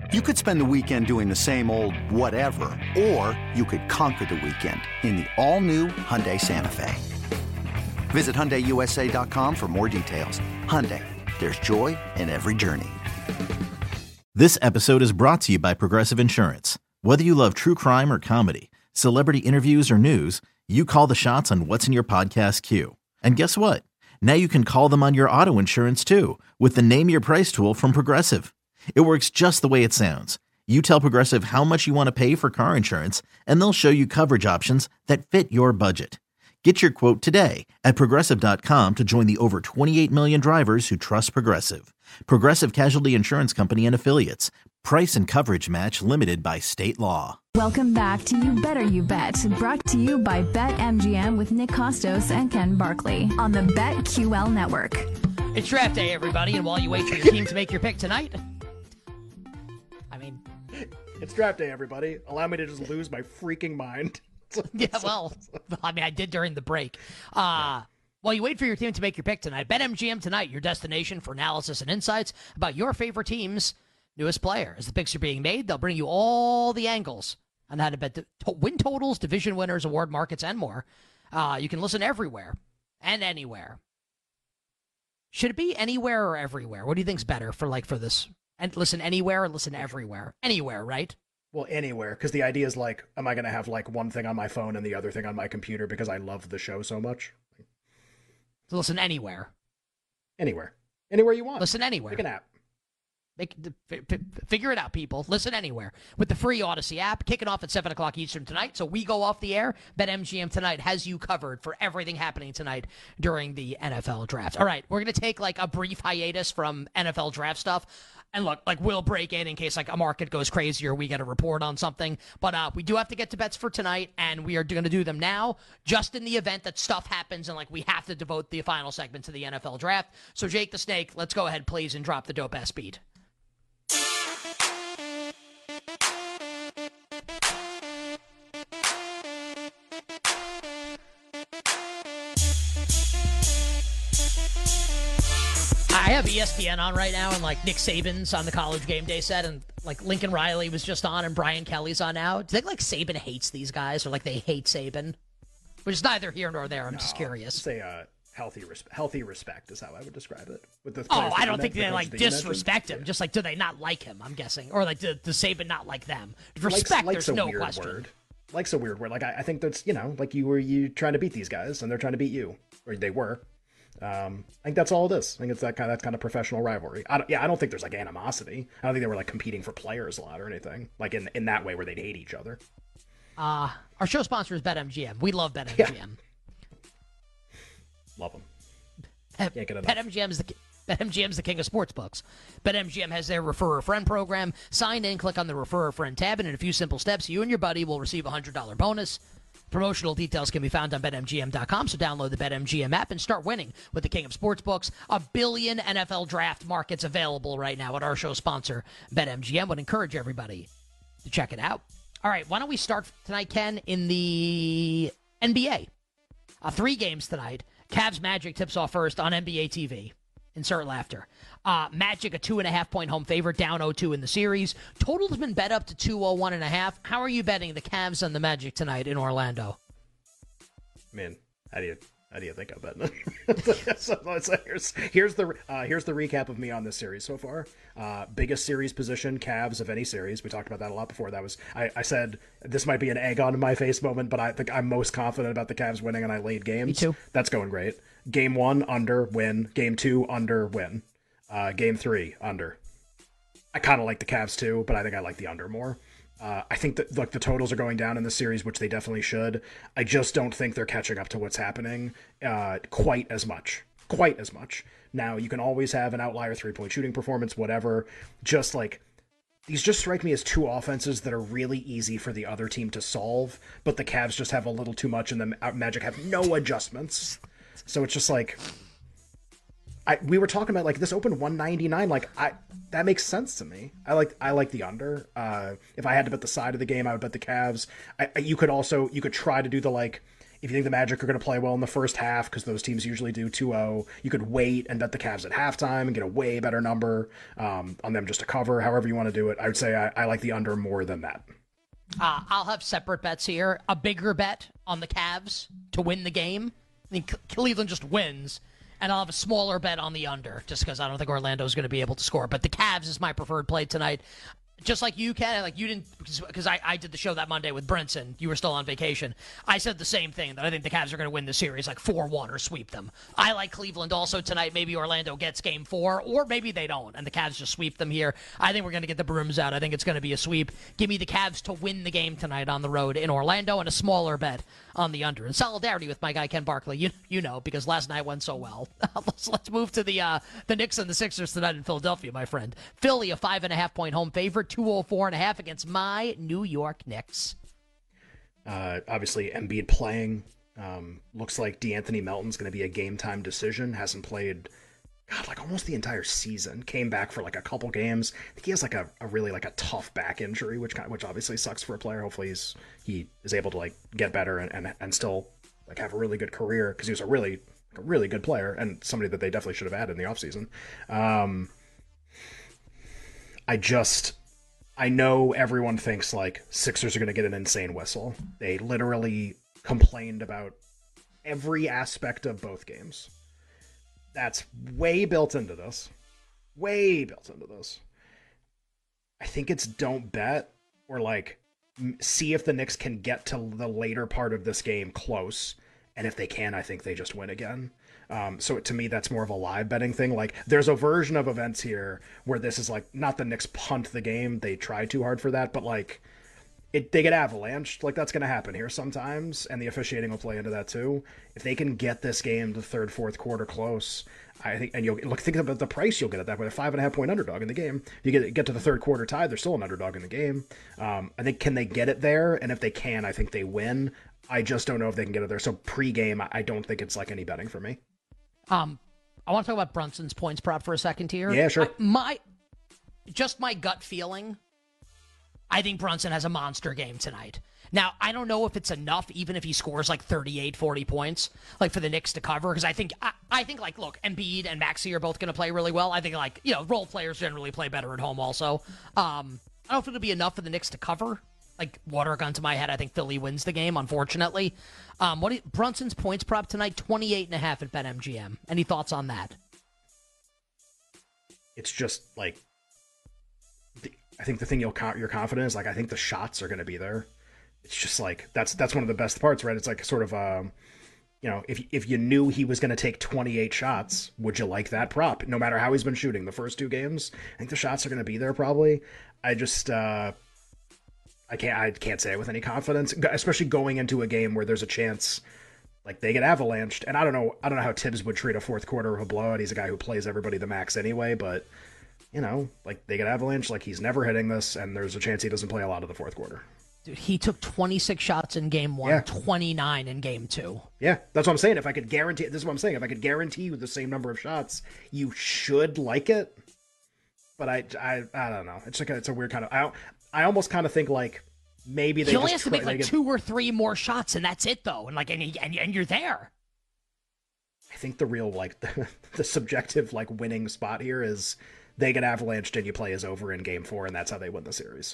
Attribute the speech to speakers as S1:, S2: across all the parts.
S1: You could spend the weekend doing the same old whatever, or you could conquer the weekend in the all-new Hyundai Santa Fe. Visit HyundaiUSA.com for more details. Hyundai, there's joy in every journey.
S2: This episode is brought to you by Progressive Insurance. Whether you love true crime or comedy, celebrity interviews or news, you call the shots on what's in your podcast queue. And guess what? Now you can call them on your auto insurance too with the Name Your Price tool from Progressive. It works just the way it sounds. You tell Progressive how much you want to pay for car insurance, and they'll show you coverage options that fit your budget. Get your quote today at Progressive.com to join the over 28 million drivers who trust Progressive. Progressive Casualty Insurance Company and Affiliates. Price and coverage match limited by state law.
S3: Welcome back to You Better You Bet, brought to you by BetMGM with Nick Costos and Ken Barkley on the BetQL network.
S4: It's draft day, everybody, and while you wait for your team to make your pick tonight,
S5: it's draft day, everybody. Allow me to just lose my freaking mind.
S4: Yeah, well, I did during the break. While you wait for your team to make your pick tonight, BetMGM tonight, your destination for analysis and insights about your favorite team's newest player. As the picks are being made, they'll bring you all the angles on how to bet the win totals, division winners, award markets, and more. You can listen everywhere and anywhere. Should it be anywhere or everywhere? What do you think's better for this? And listen anywhere or listen everywhere? Anywhere, right?
S5: Well, anywhere, because the idea is am I going to have one thing on my phone and the other thing on my computer because I love the show so much?
S4: So listen anywhere.
S5: Anywhere. Anywhere you want.
S4: Listen anywhere.
S5: Pick an app.
S4: Figure it out, people. Listen anywhere. With the free Odyssey app, kicking off at 7 o'clock Eastern tonight. So we go off the air. BetMGM tonight has you covered for everything happening tonight during the NFL draft. All right, we're going to take a brief hiatus from NFL draft stuff. And look, we'll break in case a market goes crazy or we get a report on something. But we do have to get to bets for tonight, and we are going to do them now, just in the event that stuff happens and we have to devote the final segment to the NFL draft. So Jake the Snake, let's go ahead, please, and drop the dope-ass beat. I have ESPN on right now, and Nick Saban's on the College Game Day set, and Lincoln Riley was just on, and Brian Kelly's on now. Do you think Saban hates these guys, or they hate Saban? Which is neither here nor there. I'm just curious.
S5: Say healthy respect is how I would describe it. With the
S4: I don't think they disrespect him. Just do they not like him? I'm guessing, or does Saban not like them? Respect, there's no question.
S5: Word. Like's a weird word. I think that's you trying to beat these guys, and they're trying to beat you, or they were. I think that's all it is. I think it's that kind of professional rivalry. I don't think there's animosity. I don't think they were competing for players a lot or anything in that way where they'd hate each other.
S4: Our show sponsor is BetMGM. We love BetMGM. Yeah.
S5: Love them. Can't get enough.
S4: BetMGM is the king of sportsbooks. BetMGM has their Refer a Friend program. Sign in, click on the Refer a Friend tab, and in a few simple steps, you and your buddy will receive a $100 bonus. Promotional details can be found on BetMGM.com, so download the BetMGM app and start winning with the king of sportsbooks. 1 billion NFL draft markets available right now at our show sponsor, BetMGM. Would encourage everybody to check it out. All right, why don't we start tonight, Ken, in the NBA? 3 games tonight. Cavs Magic tips off first on NBA TV. Insert laughter. Magic, a 2.5-point home favorite, down 0-2 in the series. Total has been bet up to 1.5. How are you betting the Cavs and the Magic tonight in Orlando?
S5: Man, how do you think I'm betting it? So here's the recap of me on this series so far. Biggest series position, Cavs of any series. We talked about that a lot before. That was I said this might be an egg on my face moment, but I think I'm most confident about the Cavs winning, and I laid games.
S4: Me too.
S5: That's going great. Game 1 under, win. Game 2 under, win. Game 3 under. I kind of like the Cavs too, but I think I like the under more. I think that the totals are going down in the series, which they definitely should. I just don't think they're catching up to what's happening quite as much. Now, you can always have an outlier 3-point shooting performance, whatever. Just these just strike me as 2 offenses that are really easy for the other team to solve, but the Cavs just have a little too much, and the Magic have no adjustments. So it's just we were talking about this opened 199. That makes sense to me. I like the under. If I had to bet the side of the game, I would bet the Cavs. You could try to do the If you think the Magic are going to play well in the first half, because those teams usually do 2-0, you could wait and bet the Cavs at halftime and get a way better number on them just to cover, however you want to do it. I would say I like the under more than that.
S4: I'll have separate bets here. A bigger bet on the Cavs to win the game. I think Cleveland just wins. And I'll have a smaller bet on the under, just because I don't think Orlando's going to be able to score. But the Cavs is my preferred play tonight. Just like you, Ken, like you didn't, because I did the show that Monday with Brinson. You were still on vacation. I said the same thing, that I think the Cavs are going to win the series like 4-1 or sweep them. I like Cleveland also tonight. Maybe Orlando gets game 4, or maybe they don't, and the Cavs just sweep them here. I think we're going to get the brooms out. I think it's going to be a sweep. Give me the Cavs to win the game tonight on the road in Orlando, and a smaller bet on the under. In solidarity with my guy Ken Barkley, you know, because last night went so well. Let's move to the Knicks and the Sixers tonight in Philadelphia, my friend. Philly, a 5.5-point home favorite, 204.5 against my New York Knicks.
S5: Obviously, Embiid playing. Looks like DeAnthony Melton's going to be a game-time decision. Hasn't played, like almost the entire season. Came back for like a couple games. I think he has like a really like a tough back injury, which obviously sucks for a player. Hopefully he is able to like get better and still like have a really good career, because he was a really good player and somebody that they definitely should have had in the offseason. I know everyone thinks like Sixers are going to get an insane whistle. They literally complained about every aspect of both games. That's way built into this. I think it's don't bet, or like see if the Knicks can get to the later part of this game close. And if they can, I think they just win again. So to me, that's more of a live betting thing. Like, there's a version of events here where this is like, not the Knicks punt the game. They try too hard for that, but like, they get avalanched. Like, that's going to happen here sometimes, and the officiating will play into that too. If they can get this game to third, fourth quarter close, I think, and think about the price you'll get at that with a 5.5-point underdog in the game. If you get to the third quarter tied, they're still an underdog in the game. I think, can they get it there? And if they can, I think they win. I just don't know if they can get it there. So pre-game, I don't think it's like any betting for me.
S4: I want to talk about Brunson's points prop for a second here.
S5: Yeah, sure.
S4: My gut feeling, I think Brunson has a monster game tonight. Now, I don't know if it's enough, even if he scores like 38, 40 points, like for the Knicks to cover, because I think like, look, Embiid and Maxey are both going to play really well. I think, like, you know, role players generally play better at home also. I don't know if it'll be enough for the Knicks to cover. Like, water gun to my head, I think Philly wins the game, unfortunately. Brunson's points prop tonight, 28.5 at BetMGM. Any thoughts on that?
S5: It's just, like, I think the thing you're confident is, like, I think the shots are going to be there. It's just, like, that's one of the best parts, right? It's, like, sort of, you know, if you knew he was going to take 28 shots, would you like that prop? No matter how he's been shooting the first two games, I think the shots are going to be there probably. I just... I can't say it with any confidence, especially going into a game where there's a chance like they get avalanched. And I don't know how Tibbs would treat a fourth quarter of a blowout. He's a guy who plays everybody the max anyway, but you know, like they get avalanched, like he's never hitting this, and there's a chance he doesn't play a lot of the fourth quarter.
S4: Dude, he took 26 shots in game 1, 29 in game 2.
S5: Yeah, that's what I'm saying. If I could guarantee you the same number of shots, you should like it. But I don't know. It's a weird kind of. I almost kind of think like maybe they
S4: only has to make like 2 or 3 more shots, and that's it though. And like and you're there.
S5: I think the real like the subjective like winning spot here is they get avalanched and you play as over in game 4, and that's how they win the series.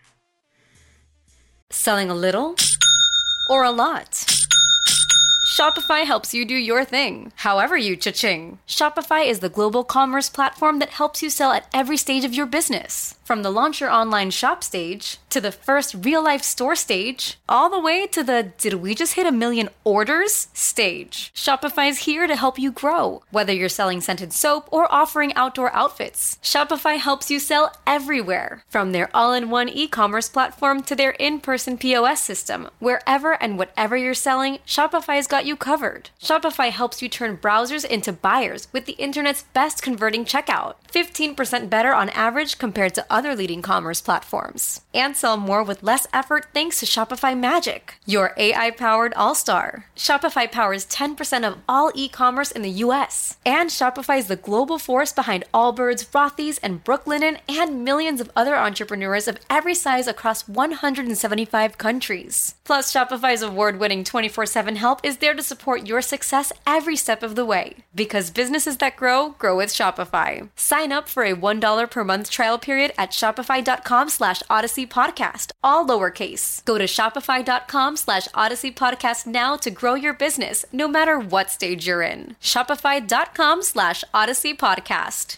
S6: Selling a little or a lot? Shopify helps you do your thing, however you cha-ching. Shopify is the global commerce platform that helps you sell at every stage of your business. From the launch your online shop stage, to the first real-life store stage, all the way to the did we just hit 1 million orders stage. Shopify's here to help you grow. Whether you're selling scented soap or offering outdoor outfits, Shopify helps you sell everywhere. From their all-in-one e-commerce platform to their in-person POS system, wherever and whatever you're selling, Shopify's got you covered. Shopify helps you turn browsers into buyers with the internet's best converting checkout. 15% better on average compared to other other leading commerce platforms. And sell more with less effort thanks to Shopify Magic, your AI-powered all-star. Shopify powers 10% of all e-commerce in the U.S. And Shopify is the global force behind Allbirds, Rothy's, and Brooklinen, and millions of other entrepreneurs of every size across 175 countries. Plus, Shopify's award-winning 24/7 help is there to support your success every step of the way. Because businesses that grow, grow with Shopify. Sign up for a $1 per month trial period at shopify.com/Odyssey Podcast, all lowercase. Go to shopify.com/Odyssey Podcast now to grow your business, no matter what stage you're in. Shopify.com/Odyssey Podcast.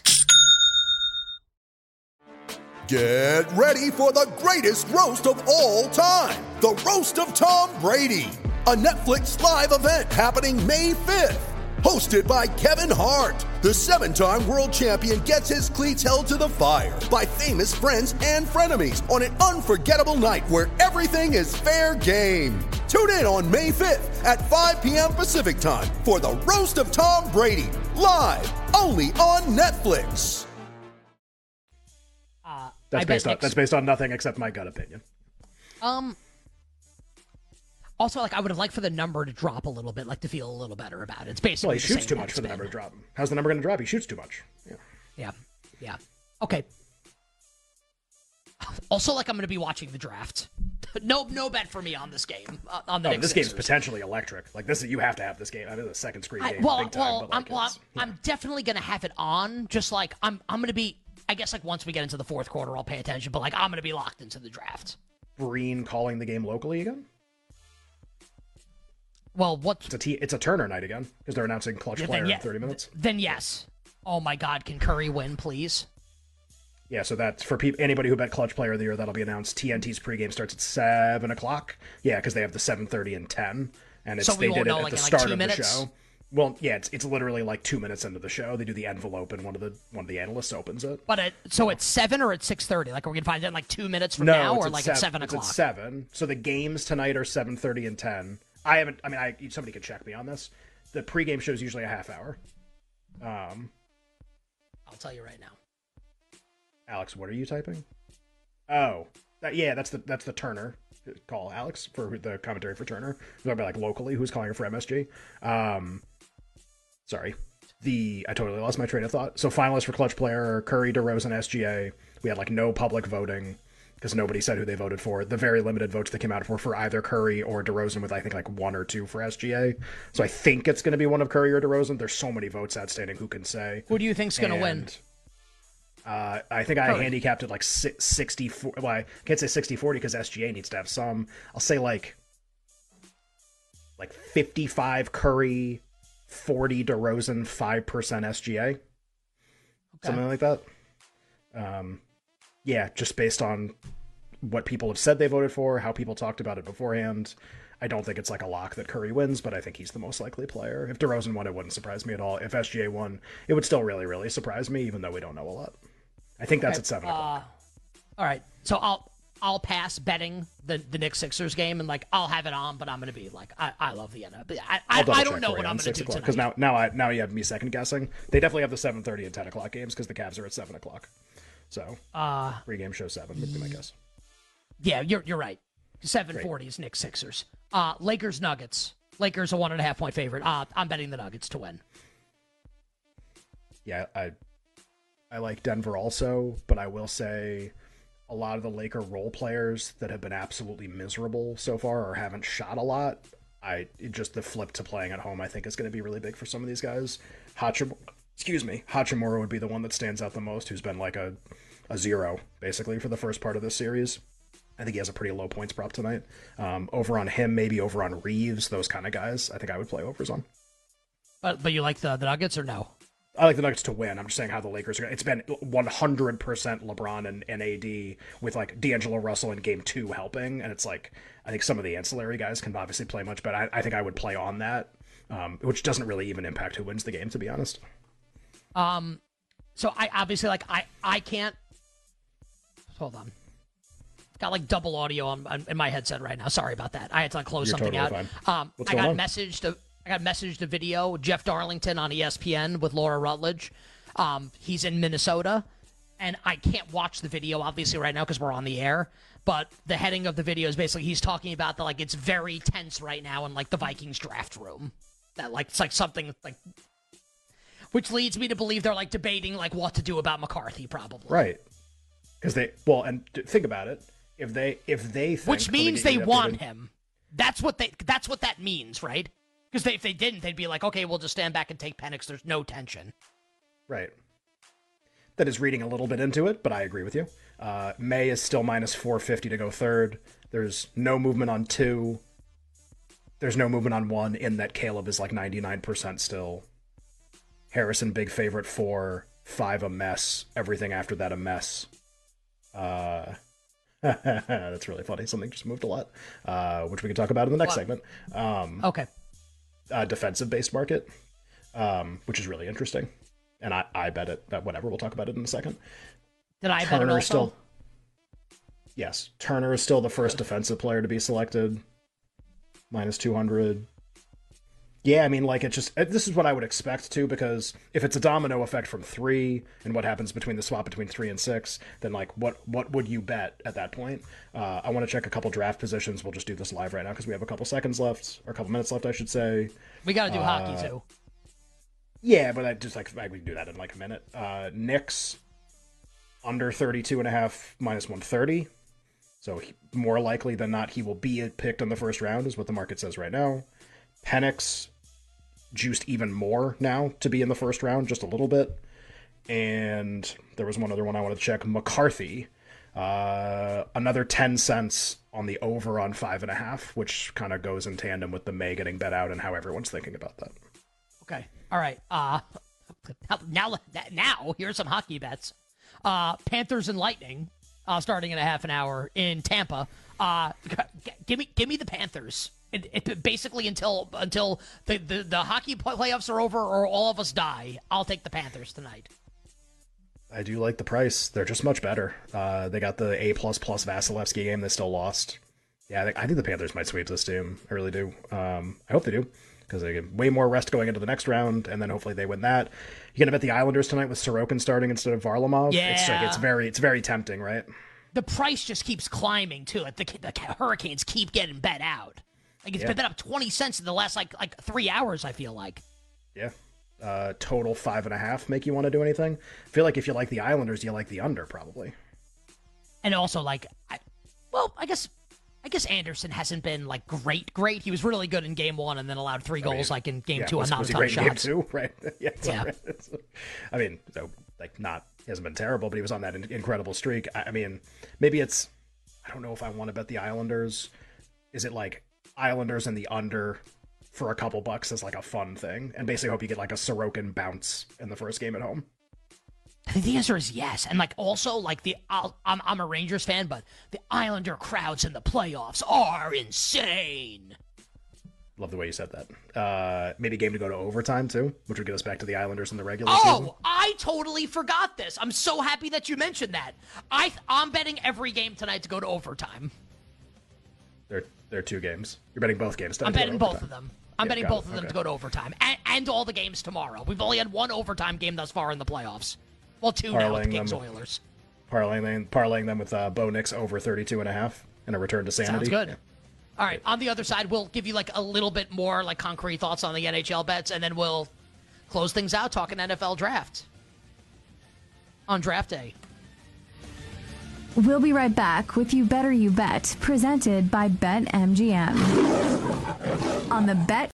S7: Get ready for the greatest roast of all time, the Roast of Tom Brady, a Netflix live event happening May 5th. Hosted by Kevin Hart, the 7-time world champion gets his cleats held to the fire by famous friends and frenemies on an unforgettable night where everything is fair game. Tune in on May 5th at 5 p.m. Pacific time for the Roast of Tom Brady, live only on Netflix.
S5: That's based on nothing except my gut opinion.
S4: Also, like, I would have liked for the number to drop a little bit, like to feel a little better about it. It's basically
S5: he shoots too much for the number to drop. How's the number going to drop? He shoots too much.
S4: Yeah. Okay. Also, like, I'm going to be watching the draft. No bet for me on this game.
S5: This game's potentially electric. Like, you have to have this game. I mean, the second screen game.
S4: I'm definitely going to have it on. Just like I'm going to be. I guess like once we get into the fourth quarter, I'll pay attention. But like I'm going to be locked into the draft.
S5: Breen calling the game locally again?
S4: Well,
S5: it's a Turner night again because they're announcing clutch player in 30 minutes.
S4: Then yes. Oh my God, can Curry win, please?
S5: Yeah, so that's for anybody who bet clutch player of the year. That'll be announced. TNT's pregame starts at 7:00. Yeah, because they have the 7:30 and 10, and they did it at the start of the show. Well, yeah, it's literally like 2 minutes into the show. They do the envelope, and one of the analysts opens it.
S4: But so it's 7 or it's 6:30. Like, are we gonna find it in like 2 minutes from now, or like at 7 o'clock?
S5: It's at 7. So the games tonight are 7:30 and 10. Somebody could check me on this. The pregame show is usually a half hour.
S4: I'll tell you right now.
S5: Alex, what are you typing? Oh, that's the Turner call, Alex, for the commentary for Turner. We're talking about like locally who's calling her for MSG. Sorry. I totally lost my train of thought. So finalists for clutch player, Curry, DeRozan, SGA. We had like no public voting because nobody said who they voted for. The very limited votes that came out for either Curry or DeRozan, with I think like 1 or 2 for SGA. So I think it's going to be one of Curry or DeRozan. There's so many votes outstanding. Who can say?
S4: Who do you think's going to win?
S5: I think I handicapped it like 64. Well, I can't say 60-40 because SGA needs to have some. I'll say like 55 Curry, 40 DeRozan, 5% SGA. Okay. Something like that. Yeah, just based on what people have said they voted for, how people talked about it beforehand. I don't think it's like a lock that Curry wins, but I think he's the most likely player. If DeRozan won, it wouldn't surprise me at all. If SGA won, it would still really, really surprise me, even though we don't know a lot. I think that's at 7 o'clock.
S4: All right, so I'll pass betting the Knicks Sixers game, and like I'll have it on, but I'm going to be like I love the NFL. I don't know what I'm going to do tonight.
S5: Because now you have me second guessing. They definitely have the 7:30 and 10 o'clock games because the Cavs are at 7 o'clock. So pregame show 7 would be my guess.
S4: Yeah, you're right. 7:40 is Knicks Sixers. Lakers Nuggets. Lakers a 1.5 point favorite. I'm betting the Nuggets to win.
S5: Yeah, I like Denver also, but I will say a lot of the Laker role players that have been absolutely miserable so far or haven't shot a lot. Just the flip to playing at home, I think, is going to be really big for some of these guys. Hachimura would be the one that stands out the most, who's been like a 0 basically for the first part of this series. I think he has a pretty low points prop tonight. Over on him, maybe over on Reeves, those kind of guys. I think I would play overs on.
S4: But you like the Nuggets or no?
S5: I like the Nuggets to win. I'm just saying how the Lakers are going to... It's been 100% LeBron and AD with like D'Angelo Russell in game 2 helping. And it's like, I think some of the ancillary guys can obviously play much better. I think I would play on that, which doesn't really even impact who wins the game, to be honest.
S4: So I obviously like, I can't... Hold on. Got like double audio in my headset right now. Sorry about that. I had to close something
S5: totally
S4: out. I got messaged a video. Jeff Darlington on ESPN with Laura Rutledge. He's in Minnesota. and I can't watch the video obviously right now because we're on the air, but the heading of the video is basically he's talking about that like it's very tense right now in like the Vikings draft room. That like it's like something like, which leads me to believe they're like debating like what to do about McCarthy probably.
S5: Right. Because think about it. If they think,
S4: which means they want him. That's what that means, right? Because if they didn't, they'd be like, okay, we'll just stand back and take Penix. There's no tension.
S5: Right. That is reading a little bit into it, but I agree with you. May is still minus 450 to go third. There's no movement on 2. There's no movement on 1 in that Caleb is like 99% still. Harrison, big favorite 4. 5, a mess. Everything after that, a mess. That's really funny. Something just moved a lot, which we can talk about in the next segment.
S4: Okay.
S5: Defensive-based market, which is really interesting. And I bet it, but whatever, we'll talk about it in a second.
S4: Did I bet it also?
S5: Yes. Turner is still the first defensive player to be selected. Minus 200. Yeah, I mean, like, this is what I would expect, too, because if it's a domino effect from 3, and what happens between the swap between 3 and 6, then, like, what would you bet at that point? I want to check a couple draft positions. We'll just do this live right now, because we have a couple seconds left, or a couple minutes left, I should say.
S4: We got to do hockey, too.
S5: Yeah, but we can do that in, like, a minute. Knicks, under 32.5, minus 130. So, more likely than not, he will be picked in the first round, is what the market says right now. Penix, juiced even more now to be in the first round, just a little bit. And there was one other one I wanted to check. McCarthy, another 10 cents on the over on 5.5, which kind of goes in tandem with the May getting bet out and how everyone's thinking about that.
S4: Okay. All right. Now here's some hockey bets. Panthers and Lightning, starting in a half an hour in Tampa. Give me the Panthers. It basically until the hockey playoffs are over or all of us die, I'll take the Panthers tonight.
S5: I do like the price. They're just much better. They got the A++ Vasilevsky game. They still lost. Yeah, I think the Panthers might sweep this team. I really do. I hope they do, because they get way more rest going into the next round, and then hopefully they win that. You're gonna bet the Islanders tonight with Sorokin starting instead of Varlamov.
S4: Yeah,
S5: it's very tempting, right?
S4: The price just keeps climbing too. Like the Hurricanes keep getting bet out. Like it's been bet up 20 cents in the last like 3 hours, I feel like.
S5: Yeah. Total 5.5 make you want to do anything? I feel like if you like the Islanders, you like the under probably.
S4: And also I guess Anderson hasn't been like great. He was really good in game 1 and then allowed 3 goals like in game 2 on not a ton of shots.
S5: Game 2, right? Yeah. Right. I mean, so he hasn't been terrible, but he was on that incredible streak. I mean, maybe I don't know if I want to bet the Islanders. Is it like Islanders and the under for a couple bucks as like a fun thing, and basically hope you get like a Sorokin bounce in the first game at home?
S4: I think the answer is yes. And like also like I'm a Rangers fan, but the Islander crowds in the playoffs are insane.
S5: Love the way you said that. Maybe game to go to overtime too, which would get us back to the Islanders in the regular season.
S4: Oh, I totally forgot this. I'm so happy that you mentioned that. I'm betting every game tonight to go to overtime.
S5: There are 2 games. You're betting both games.
S4: I'm betting both of them. I'm betting both of them to go to overtime. And all the games tomorrow. We've only had 1 overtime game thus far in the playoffs. Well, 2 now with the Kings Oilers.
S5: Parlaying them with Bo Nix over 32.5 and a return to sanity.
S4: Sounds good.
S5: Yeah.
S4: All right, on the other side, we'll give you like a little bit more like concrete thoughts on the NHL bets, and then we'll close things out talking NFL draft on draft day.
S3: We'll be right back with You Better You Bet, presented by BetMGM on the Bet